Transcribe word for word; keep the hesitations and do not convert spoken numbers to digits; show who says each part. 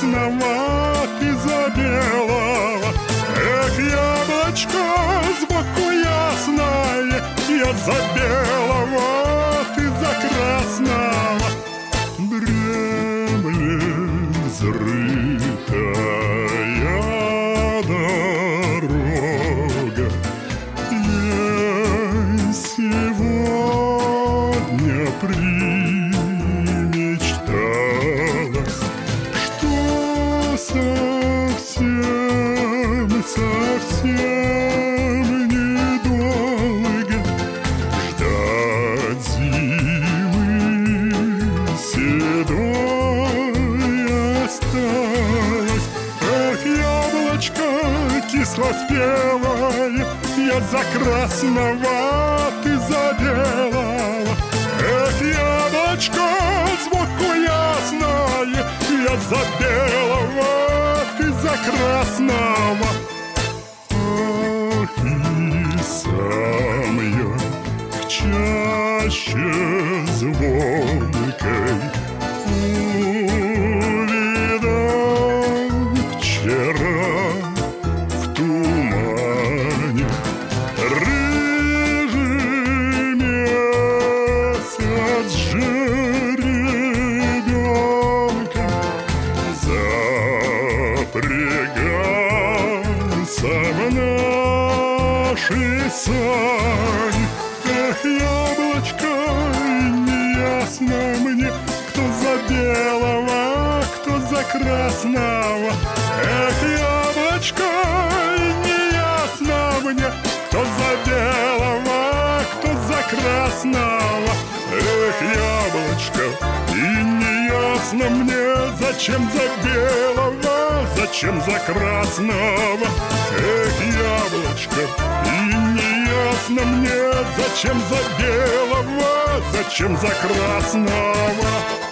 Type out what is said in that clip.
Speaker 1: красного, ты за белого. Эх, яблочко сбоку ясное, я за белого, ты за красного. Дремлет взрытая дорога, ей сегодня примечталось, что совсем, совсем недолго ждать зимы седой осталось. Эх, яблочко кислоспелое, я за красного, ты за белого. Эх, яблочко сбоку ясное, я за белого, ты за красного. Ах, и сам я к чаще звонкой увидал вчера в тумане рыжий месяц жеребенка запрягался в наши сани. Эх, яблочко, неясно мне, кто за белого, кто за красного. Эх, яблочко, неясно мне, кто за белого, кто за красного. Эх, яблочко, и неясно мне, зачем за белого, зачем за красного. Эх, яблочко, и неясно мне, зачем за белого, зачем за красного.